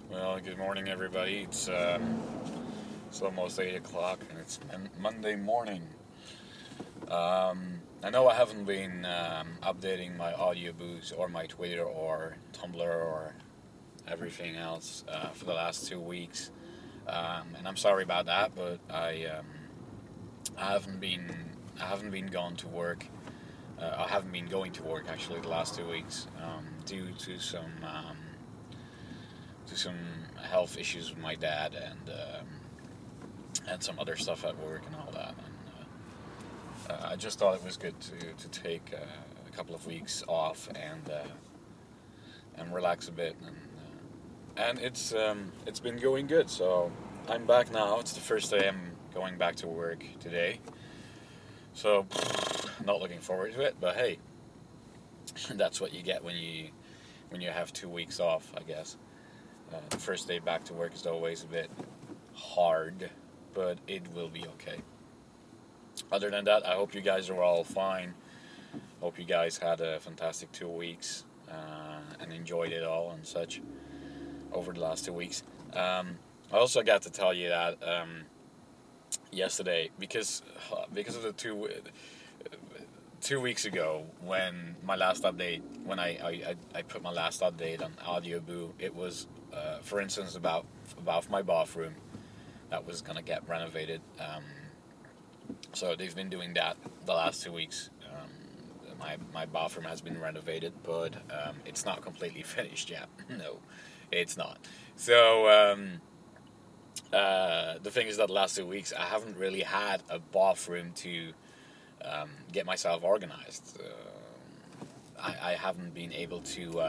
Well, good morning, everybody. It's almost 8 o'clock, and it's Monday morning. I know I haven't been updating my audiobooks or my Twitter or Tumblr or everything else for the last 2 weeks, and I'm sorry about that. But I haven't been I haven't been gone to work. I haven't been going to work actually the last 2 weeks due to some health issues with my dad and some other stuff at work and all that. And I just thought it was good to take a couple of weeks off and relax a bit. And it's been going good. So I'm back now. It's the first day I'm going back to work today. So not looking forward to it, but hey, that's what you get when you have 2 weeks off, I guess. The first day back to work is always a bit hard, but it will be okay. Other than that, I hope you guys are all fine. Hope you guys had a fantastic 2 weeks and enjoyed it all and such over the last 2 weeks. I also got to tell you that yesterday because of the 2 weeks ago when my last update when I put my last update on Audioboo, it was for instance about my bathroom that was gonna get renovated. So they've been doing that the last 2 weeks. My bathroom has been renovated, but it's not completely finished yet. No, it's not. So the thing is that the last 2 weeks I haven't really had a bathroom to get myself organized. I haven't been able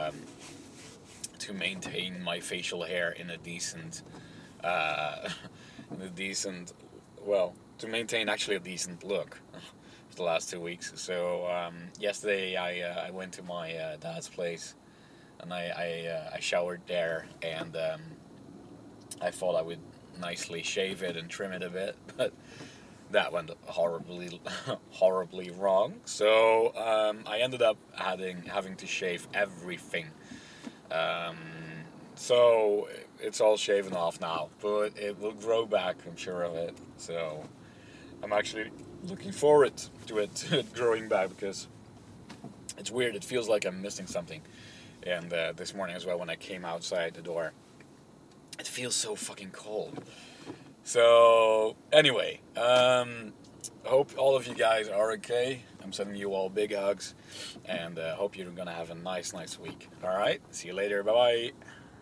to maintain my facial hair in a decent in a decent well to maintain actually a decent look for the last 2 weeks. So yesterday I went to my dad's place and I showered there, and I thought I would nicely shave it and trim it a bit, but that went horribly wrong. So I ended up having to shave everything. Um, so it's all shaven off now, but it will grow back. I'm sure of it. So I'm actually looking forward to it growing back, because it's weird. It feels like I'm missing something. And this morning as well, when I came outside the door, it feels so fucking cold. So anyway, hope all of you guys are okay. I'm sending you all big hugs, and hope you're gonna have a nice week. All right, see you later. Bye bye.